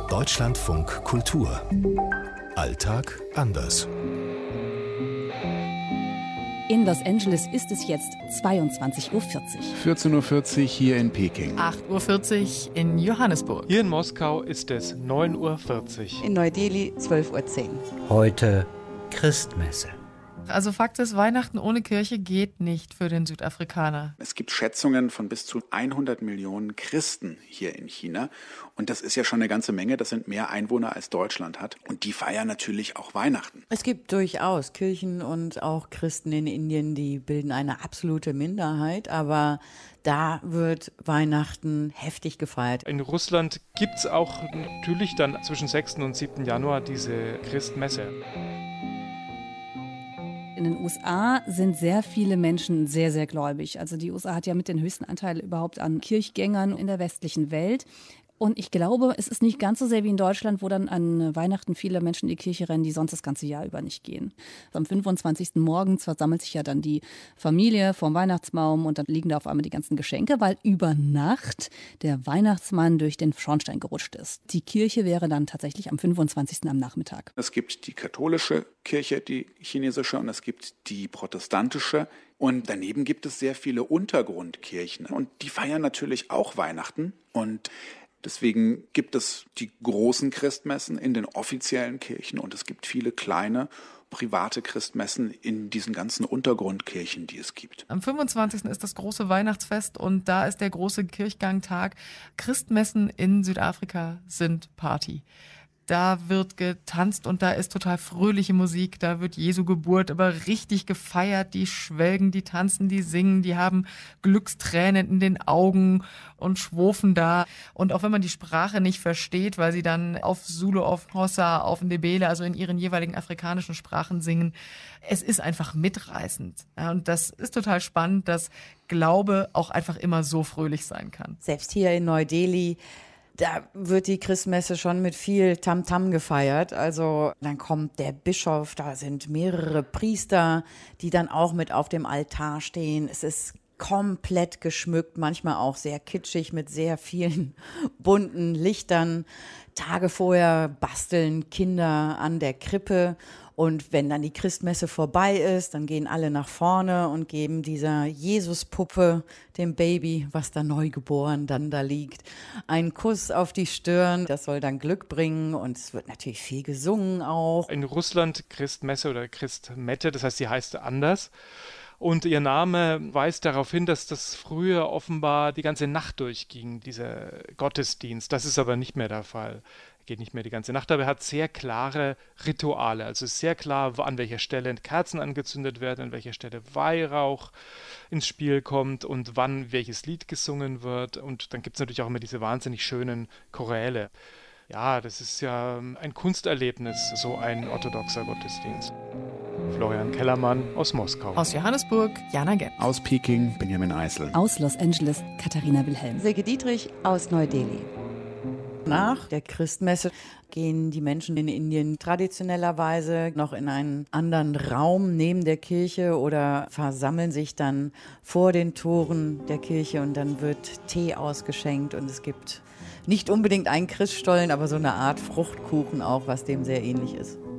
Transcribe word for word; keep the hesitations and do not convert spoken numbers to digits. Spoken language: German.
Deutschlandfunk Kultur. Alltag anders. In Los Angeles ist es jetzt zweiundzwanzig Uhr vierzig. vierzehn Uhr vierzig hier in Peking. acht Uhr vierzig in Johannesburg. Hier in Moskau ist es neun Uhr vierzig. In Neu-Delhi zwölf Uhr zehn. Heute Christmesse. Also Fakt ist, Weihnachten ohne Kirche geht nicht für den Südafrikaner. Es gibt Schätzungen von bis zu hundert Millionen Christen hier in China. Und das ist ja schon eine ganze Menge. Das sind mehr Einwohner als Deutschland hat. Und die feiern natürlich auch Weihnachten. Es gibt durchaus Kirchen und auch Christen in Indien, die bilden eine absolute Minderheit. Aber da wird Weihnachten heftig gefeiert. In Russland gibt es auch natürlich dann zwischen sechsten und siebten Januar diese Christmesse. In den U S A sind sehr viele Menschen sehr, sehr gläubig. Also die U S A hat ja mit den höchsten Anteil überhaupt an Kirchgängern in der westlichen Welt. Und ich glaube, es ist nicht ganz so sehr wie in Deutschland, wo dann an Weihnachten viele Menschen in die Kirche rennen, die sonst das ganze Jahr über nicht gehen. Am fünfundzwanzigsten morgens versammelt sich ja dann die Familie vorm Weihnachtsbaum und dann liegen da auf einmal die ganzen Geschenke, weil über Nacht der Weihnachtsmann durch den Schornstein gerutscht ist. Die Kirche wäre dann tatsächlich am fünfundzwanzigsten am Nachmittag. Es gibt die katholische Kirche, die chinesische, und es gibt die protestantische. Und daneben gibt es sehr viele Untergrundkirchen. Und die feiern natürlich auch Weihnachten. Und deswegen gibt es die großen Christmessen in den offiziellen Kirchen und es gibt viele kleine private Christmessen in diesen ganzen Untergrundkirchen, die es gibt. Am fünfundzwanzigsten ist das große Weihnachtsfest und da ist der große Kirchgangtag. Christmessen in Südafrika sind Party. Da wird getanzt und da ist total fröhliche Musik, da wird Jesu Geburt aber richtig gefeiert. Die schwelgen, die tanzen, die singen, die haben Glückstränen in den Augen und schwofen da. Und auch wenn man die Sprache nicht versteht, weil sie dann auf Zulu, auf Xhosa, auf Ndebele, also in ihren jeweiligen afrikanischen Sprachen singen, es ist einfach mitreißend. Ja, und das ist total spannend, dass Glaube auch einfach immer so fröhlich sein kann. Selbst hier in Neu-Delhi, da wird die Christmesse schon mit viel Tamtam gefeiert. Also dann kommt der Bischof, da sind mehrere Priester, die dann auch mit auf dem Altar stehen. Es ist komplett geschmückt, manchmal auch sehr kitschig mit sehr vielen bunten Lichtern. Tage vorher basteln Kinder an der Krippe. Und wenn dann die Christmesse vorbei ist, dann gehen alle nach vorne und geben dieser Jesuspuppe, dem Baby, was da neugeboren dann da liegt, einen Kuss auf die Stirn. Das soll dann Glück bringen und es wird natürlich viel gesungen auch. In Russland Christmesse oder Christmette, das heißt, sie heißt anders. Und ihr Name weist darauf hin, dass das früher offenbar die ganze Nacht durchging, dieser Gottesdienst. Das ist aber nicht mehr der Fall. Geht nicht mehr die ganze Nacht, aber er hat sehr klare Rituale. Also ist sehr klar, an welcher Stelle Kerzen angezündet werden, an welcher Stelle Weihrauch ins Spiel kommt und wann welches Lied gesungen wird. Und dann gibt es natürlich auch immer diese wahnsinnig schönen Choräle. Ja, das ist ja ein Kunsterlebnis, so ein orthodoxer Gottesdienst. Florian Kellermann aus Moskau. Aus Johannesburg, Jana Gepp. Aus Peking, Benjamin Eisel. Aus Los Angeles, Katharina Wilhelm. Silke Dietrich aus Neu-Delhi. Nach der Christmesse gehen die Menschen in Indien traditionellerweise noch in einen anderen Raum neben der Kirche oder versammeln sich dann vor den Toren der Kirche und dann wird Tee ausgeschenkt und es gibt nicht unbedingt einen Christstollen, aber so eine Art Fruchtkuchen auch, was dem sehr ähnlich ist.